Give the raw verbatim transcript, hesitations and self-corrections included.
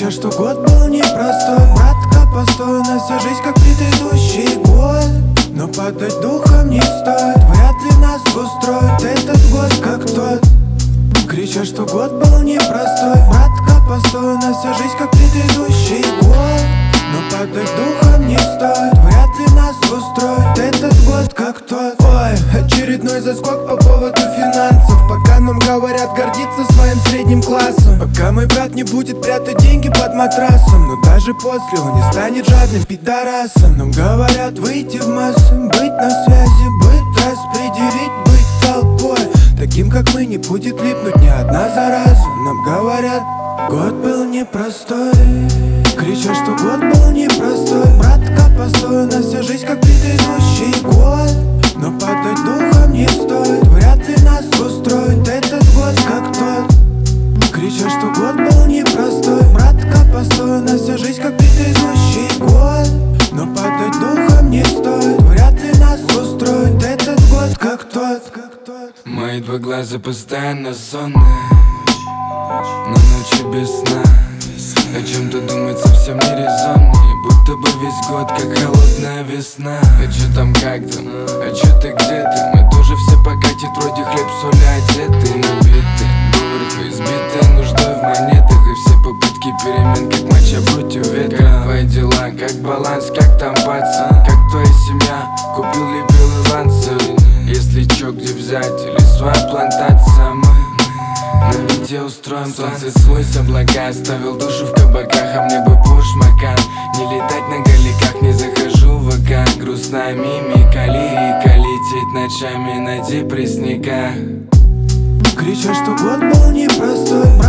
Кричат, что год был непростой, братка, постой, у нас вся жизнь как предыдущий год. Но падать духом не стоит, вряд ли нас устроит этот год как тот. Кричат, что год был непростой, братка, постой, у нас вся жизнь как предыдущий год. Но падать духом не стоит, вряд ли нас устроит этот год как тот. Ой, очередной заскок по поводу финансов. Пока нам говорят гордиться своим средним классом, пока мой брат не будет прятать деньги под матрасом, но даже после он не станет жадным пидорасом. Нам говорят выйти в массы, быть на связи, быть распределить, быть толпой. Таким как мы не будет липнуть ни одна зараза. Нам говорят, год был непростой. Кричат, что год был непростой, братка, постой, у нас вся жизнь как предыдущий год. Но падать духом не стоит, вряд ли нас устроит этот год как тот. Кричат, что год был непростой, братка, постой, у нас вся жизнь как предыдущий год. Но падать духом не стоит, вряд ли нас устроит этот год как тот. Мои два глаза постоянно сонные, но ночи без сна. О чем-то думать совсем не резонно, и будто бы весь год как холодная весна. А чё там, как там, а чё ты, где ты? Мы тоже все покатит, вроде хлеб, соль одеты, набиты долларов избиты нуждой в монетах. И все попытки перемен, как мача против ветра. Как твои дела, как баланс, как там паца? Как твоя семья, купил ли белый ланцер? Если чё, где взять, или своя плантация? Мы на виде устроим солнце сквозь облака. Оставил душу в кабаках, а мне бы пушмакан. Не летать на галиках, не захожу в ВК. Грустная мимика, лирика, лететь ночами на депрессника. Кричат, что год был непростой,